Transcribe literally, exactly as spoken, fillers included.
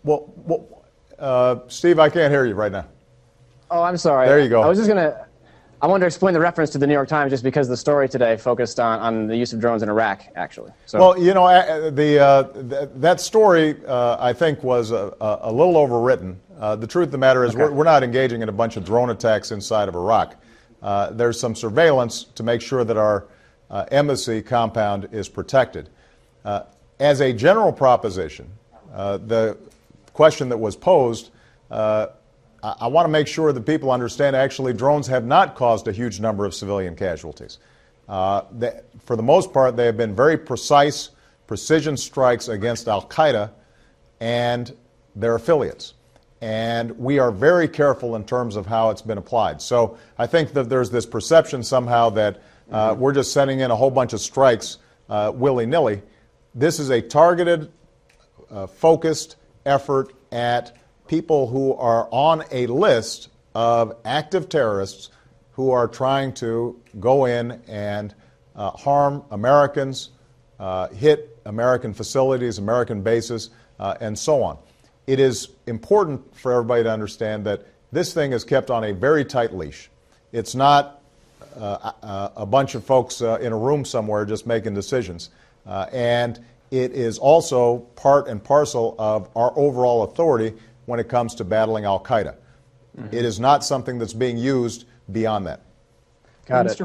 Well, well uh, Steve, I can't hear you right now. Oh, I'm sorry. There you go. I was just going to, I wanted to explain the reference to the New York Times just because the story today focused on, on the use of drones in Iraq, actually. So. Well, you know, the, uh, th that story, uh, I think, was a, a little overwritten. Uh, the truth of the matter is okay. we're, we're not engaging in a bunch of drone attacks inside of Iraq. Uh, there's some surveillance to make sure that our uh, embassy compound is protected. Uh, as a general proposition, uh, the question that was posed, uh, I, I want to make sure that people understand actually drones have not caused a huge number of civilian casualties. Uh, they, for the most part, they have been very precise, precision strikes against Al-Qaeda and their affiliates. And we are very careful in terms of how it's been applied. So I think that there's this perception somehow that uh, mm-hmm. we're just sending in a whole bunch of strikes uh, willy-nilly. This is a targeted, uh, focused effort at people who are on a list of active terrorists who are trying to go in and uh, harm Americans, uh, hit American facilities, American bases, uh, and so on. It is important for everybody to understand that this thing is kept on a very tight leash. It's not uh, a, a bunch of folks uh, in a room somewhere just making decisions. Uh, and it is also part and parcel of our overall authority when it comes to battling Al-Qaeda. Mm-hmm. It is not something that's being used beyond that. Got it.